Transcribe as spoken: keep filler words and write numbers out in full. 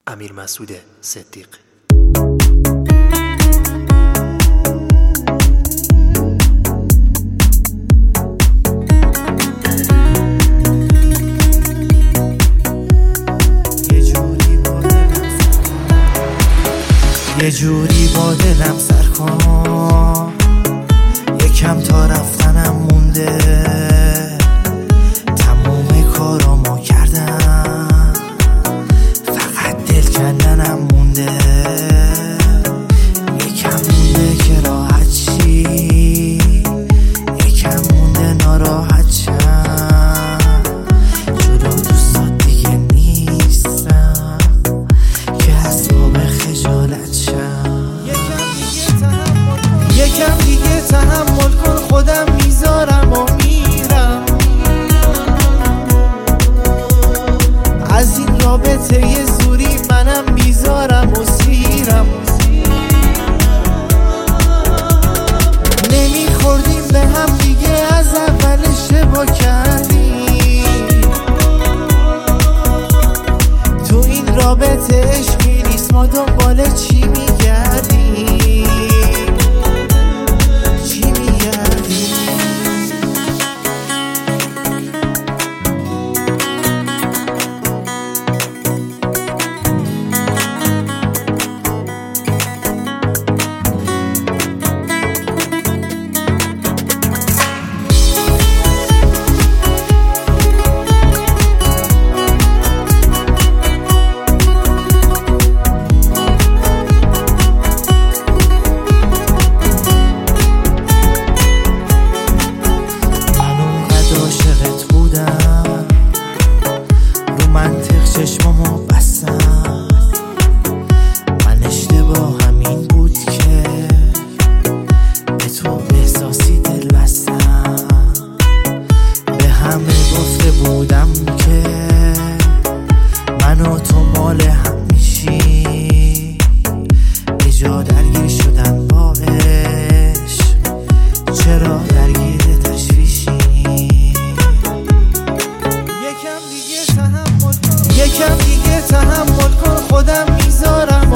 امیرمسعود صدیق. یه جوری با دلم سر کن، یکم تا رفتنم مونده، تموم کارامو کردم، فقط دل کندنم مونده، یکم مونده که راحت شی، یکم مونده ناراحت شم، جدا دوستات دیگه نیستم که اسباب خجالت شم. یکم دیگه تحمل کن، خودم میذارم و میرم، از این رابطه یه زوری منم میذارم و سیرم. نمیخوردیم به هم دیگه، از اول اشتباه کردیم، تو این رابطه عشقی نیست، ما دنبال چی میگردیم؟ چشمامو بستم، من اشتباهم این بود که به تو احساسی دل بستم، به همه گفته بودم که من و تو مال هم میشی، به جا درگیر شدن با عشق، چرا درگیر تشویشی؟ یکم دیگه تحمل کن، یکم دیگه تحمل کن، خودم میذارم